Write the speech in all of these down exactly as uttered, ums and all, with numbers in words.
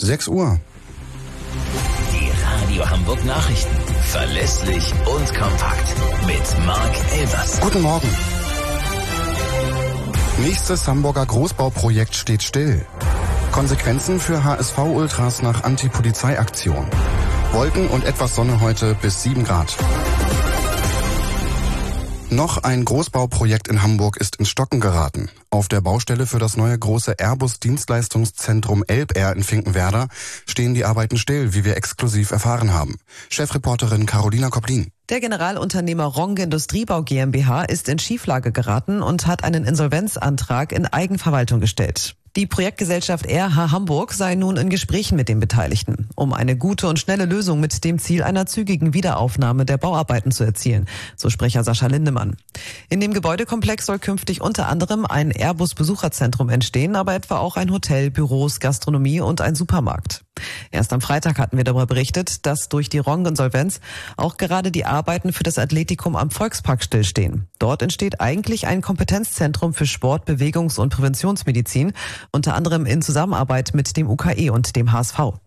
sechs Uhr. Die Radio Hamburg Nachrichten. Verlässlich und kompakt. Mit Marc Elvers. Guten Morgen. Nächstes Hamburger Großbauprojekt steht still. Konsequenzen für H S V-Ultras nach Anti-Polizei-Aktion. Wolken und etwas Sonne heute bis sieben Grad. Noch ein Großbauprojekt in Hamburg ist ins Stocken geraten. Auf der Baustelle für das neue große Airbus-Dienstleistungszentrum Elbair in Finkenwerder stehen die Arbeiten still, wie wir exklusiv erfahren haben. Chefreporterin Carolina Koplin. Der Generalunternehmer Ronge Industriebau GmbH ist in Schieflage geraten und hat einen Insolvenzantrag in Eigenverwaltung gestellt. Die Projektgesellschaft R H Hamburg sei nun in Gesprächen mit den Beteiligten, um eine gute und schnelle Lösung mit dem Ziel einer zügigen Wiederaufnahme der Bauarbeiten zu erzielen, so Sprecher Sascha Lindemann. In dem Gebäudekomplex soll künftig unter anderem ein Airbus-Besucherzentrum entstehen, aber etwa auch ein Hotel, Büros, Gastronomie und ein Supermarkt. Erst am Freitag hatten wir darüber berichtet, dass durch die Ronge-Insolvenz auch gerade die Arbeiten für das Athletikum am Volkspark stillstehen. Dort entsteht eigentlich ein Kompetenzzentrum für Sport-, Bewegungs- und Präventionsmedizin, unter anderem in Zusammenarbeit mit dem U K E und dem H S V.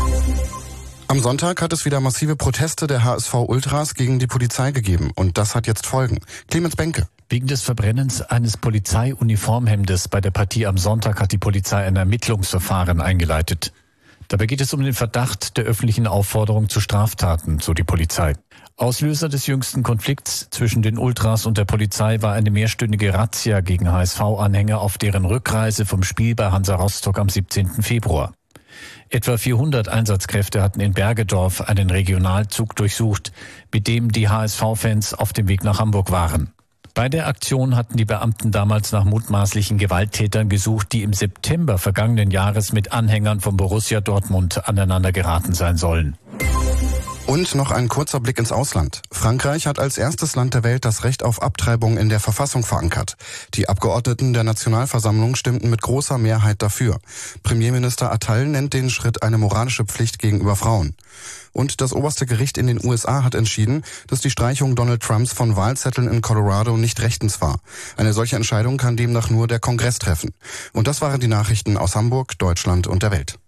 Am Sonntag hat es wieder massive Proteste der H S V-Ultras gegen die Polizei gegeben. Und das hat jetzt Folgen. Clemens Benke. Wegen des Verbrennens eines Polizeiuniformhemdes bei der Partie am Sonntag hat die Polizei ein Ermittlungsverfahren eingeleitet. Dabei geht es um den Verdacht der öffentlichen Aufforderung zu Straftaten, so die Polizei. Auslöser des jüngsten Konflikts zwischen den Ultras und der Polizei war eine mehrstündige Razzia gegen H S V-Anhänger auf deren Rückreise vom Spiel bei Hansa Rostock am siebzehnten Februar. Etwa vierhundert Einsatzkräfte hatten in Bergedorf einen Regionalzug durchsucht, mit dem die H S V-Fans auf dem Weg nach Hamburg waren. Bei der Aktion hatten die Beamten damals nach mutmaßlichen Gewalttätern gesucht, die im September vergangenen Jahres mit Anhängern von Borussia Dortmund aneinander geraten sein sollen. Und noch ein kurzer Blick ins Ausland. Frankreich hat als erstes Land der Welt das Recht auf Abtreibung in der Verfassung verankert. Die Abgeordneten der Nationalversammlung stimmten mit großer Mehrheit dafür. Premierminister Attal nennt den Schritt eine moralische Pflicht gegenüber Frauen. Und das oberste Gericht in den U S A hat entschieden, dass die Streichung Donald Trumps von Wahlzetteln in Colorado nicht rechtens war. Eine solche Entscheidung kann demnach nur der Kongress treffen. Und das waren die Nachrichten aus Hamburg, Deutschland und der Welt.